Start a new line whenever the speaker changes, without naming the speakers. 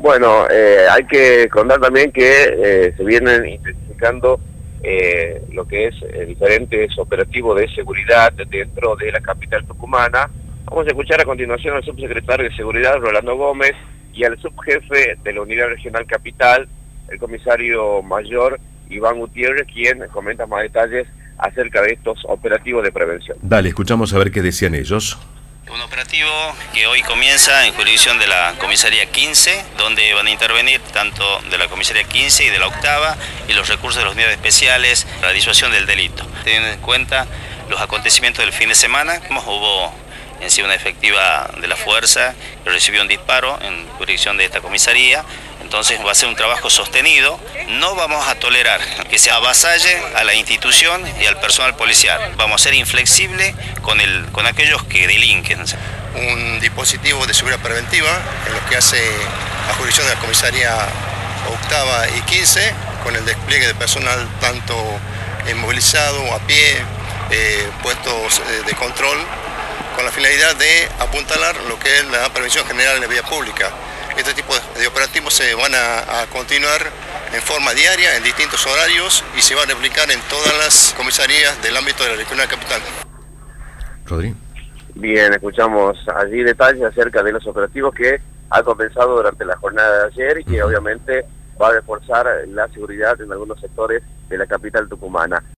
Bueno, hay que contar también que se vienen intensificando lo que es diferentes operativos de seguridad dentro de la capital tucumana. Vamos a escuchar a continuación al subsecretario de Seguridad, Rolando Gómez, y al subjefe de la Unidad Regional Capital, el comisario mayor Iván Gutiérrez, quien comenta más detalles acerca de estos operativos de prevención.
Dale, escuchamos a ver qué decían ellos.
Un operativo que hoy comienza en jurisdicción de la comisaría 15, donde van a intervenir tanto de la comisaría 15 y de la octava y los recursos de los unidades especiales para la disuasión del delito. Teniendo en cuenta los acontecimientos del fin de semana, hubo en sí una efectiva de la fuerza que recibió un disparo en jurisdicción de esta comisaría. Entonces va a ser un trabajo sostenido. No vamos a tolerar que se avasalle a la institución y al personal policial. Vamos a ser inflexibles con aquellos que delinquen.
Un dispositivo de seguridad preventiva en lo que hace la jurisdicción de la comisaría octava y 15, con el despliegue de personal tanto movilizado, a pie, puestos de control, con la finalidad de apuntalar lo que es la prevención general en la vía pública. Este tipo de operativos se van a continuar en forma diaria, en distintos horarios, y se van a replicar en todas las comisarías del ámbito de la Regional Capital.
Rodri.
Bien, escuchamos allí detalles acerca de los operativos que ha comenzado durante la jornada de ayer y que obviamente va a reforzar la seguridad en algunos sectores de la capital tucumana.